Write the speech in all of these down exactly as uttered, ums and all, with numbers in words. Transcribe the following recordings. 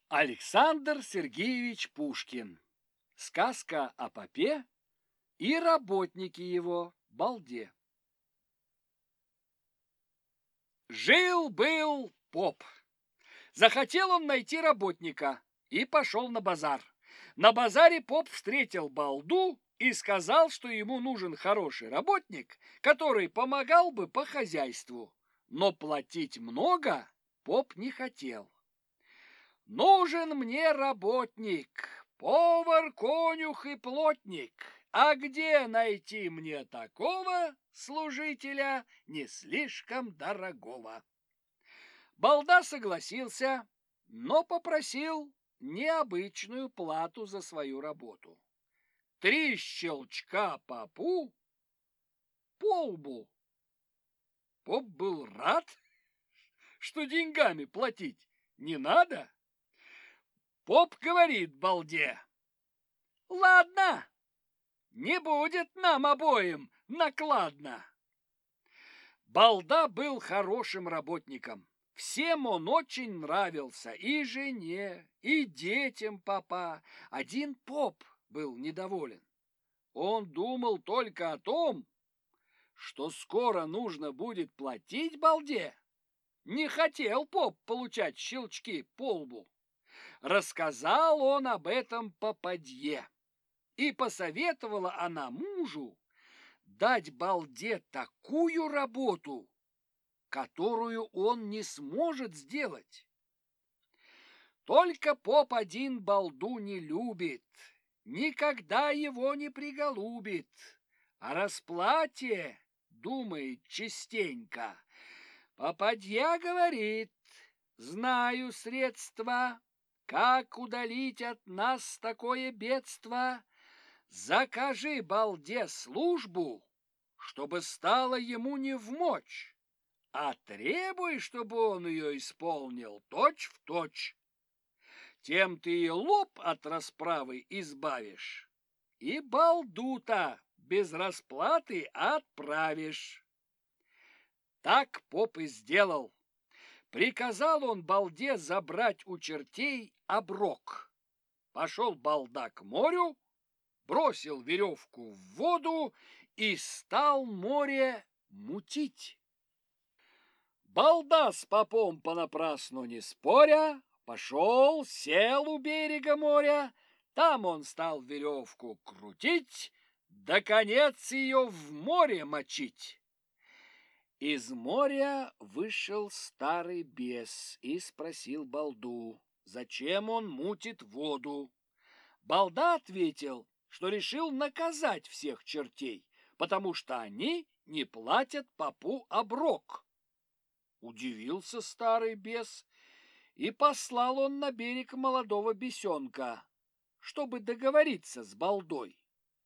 Александр Сергеевич Пушкин. Сказка о попе и работнике его, балде. Жил-был поп. Захотел он найти работника и пошел на базар. На базаре поп встретил балду и сказал, что ему нужен хороший работник, который помогал бы по хозяйству. Но платить много поп не хотел. «Нужен мне работник, повар, конюх и плотник. А где найти мне такого служителя не слишком дорогого?» Балда согласился, но попросил необычную плату за свою работу. Три щелчка попу по лбу. Поп был рад, что деньгами платить не надо. Поп говорит балде: «Ладно, не будет нам обоим накладно». Балда был хорошим работником. Всем он очень нравился, и жене, и детям попа. Один поп был недоволен. Он думал только о том, что скоро нужно будет платить балде. Не хотел поп получать щелчки по лбу. Рассказал он об этом попадье, и посоветовала она мужу дать балде такую работу, которую он не сможет сделать. Только поп один балду не любит, никогда его не приголубит, о расплате думает частенько. Попадья говорит: «Знаю средства, как удалить от нас такое бедство. Закажи балде службу, чтобы стало ему не вмочь, а требуй, чтобы он ее исполнил точь в точь. Тем ты и лоб от расправы избавишь, и балду-то без расплаты отправишь». Так поп и сделал. Приказал он балде забрать у чертей оброк. Пошел балда к морю, бросил веревку в воду и стал море мутить. Балда с попом понапрасну не споря, пошел, сел у берега моря. Там он стал веревку крутить, да конец ее в море мочить. Из моря вышел старый бес и спросил балду, зачем он мутит воду. Балда ответил, что решил наказать всех чертей, потому что они не платят попу оброк. Удивился старый бес, и послал он на берег молодого бесенка, чтобы договориться с балдой.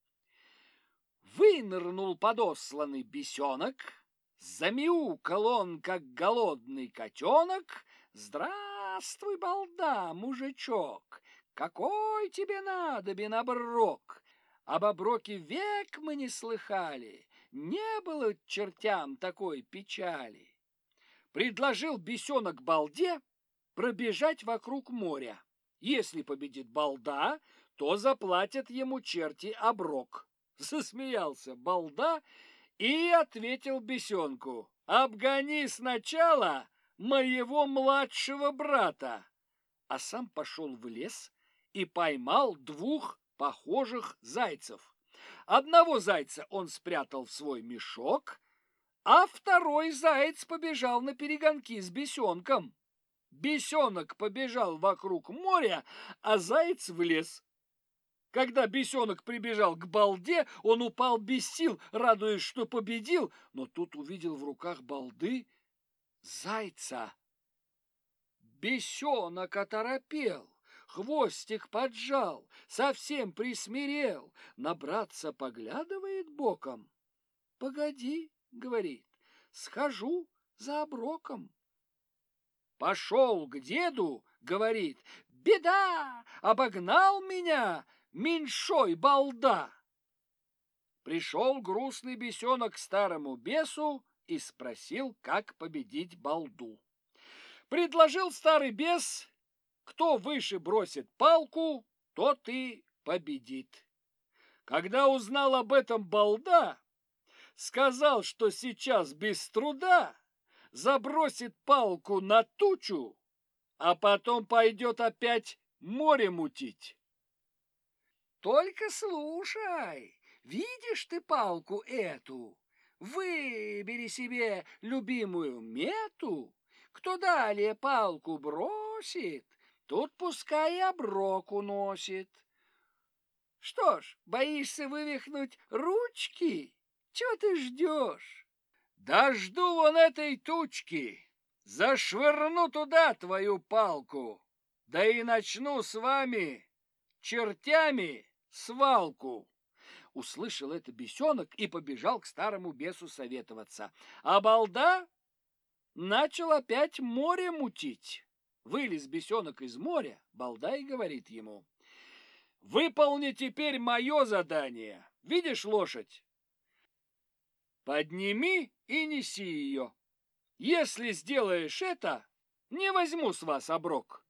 Вынырнул подосланный бесенок, замяукал он, как голодный котенок. «Здравствуй, балда, мужичок! Какой тебе надобен оброк? Об оброке век мы не слыхали, не было чертям такой печали». Предложил бесенок балде пробежать вокруг моря. Если победит балда, то заплатят ему черти оброк. Засмеялся балда и ответил бесенку: «Обгони сначала моего младшего брата». А сам пошел в лес и поймал двух похожих зайцев. Одного зайца он спрятал в свой мешок, а второй заяц побежал на перегонки с бесенком. Бесенок побежал вокруг моря, а заяц в лес. Когда бесенок прибежал к балде, он упал без сил, радуясь, что победил, но тут увидел в руках балды зайца. Бесенок оторопел, хвостик поджал, совсем присмирел, на братца поглядывает боком. «Погоди, — говорит, — схожу за оброком». Пошел к деду, говорит: «Беда! Обогнал меня меньшой балда». Пришел грустный бесенок к старому бесу и спросил, как победить балду. Предложил старый бес Кто выше бросит палку, тот и победит. Когда узнал об этом балда, сказал, что сейчас без труда забросит палку на тучу, а потом пойдет опять море мутить. Только слушай, видишь ты палку эту? Выбери себе любимую мету. Кто далее палку бросит, тот пускай и оброк уносит. Что ж, боишься вывихнуть ручки? Чего ты ждешь? Да жду вон этой тучки. Зашвырну туда твою палку, да и начну с вами, чертями, свалку. Услышал это бесенок и побежал к старому бесу советоваться. А балда начал опять море мутить. Вылез бесенок из моря, балда и говорит ему: выполни теперь мое задание. Видишь лошадь? Подними и неси ее. Если сделаешь это, не возьму с вас оброк.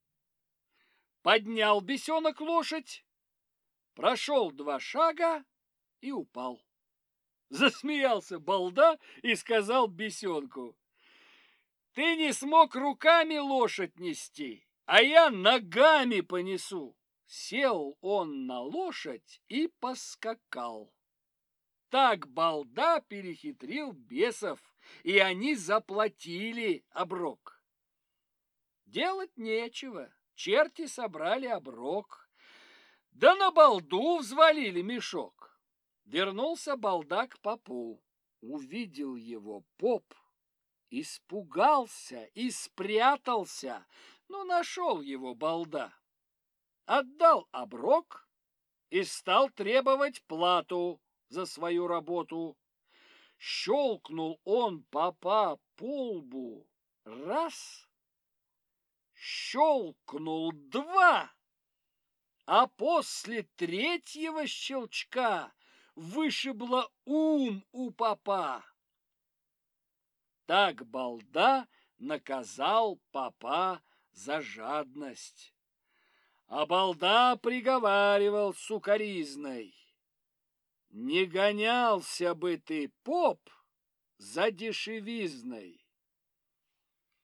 Поднял бесенок лошадь, прошел два шага и упал. Засмеялся балда и сказал бесенку: ты не смог руками лошадь нести, а я ногами понесу. Сел он на лошадь и поскакал. Так балда перехитрил бесов, и они заплатили оброк. Делать нечего, черти собрали оброк, да на балду взвалили мешок. Вернулся балда к попу, увидел его поп, испугался и спрятался, но нашел его балда. Отдал оброк и стал требовать плату за свою работу. Щелкнул он попа по лбу раз, щелкнул два, а после третьего щелчка вышибло ум у попа. Так балда наказал попа за жадность. А балда приговаривал сукаризной: не гонялся бы ты, поп, за дешевизной.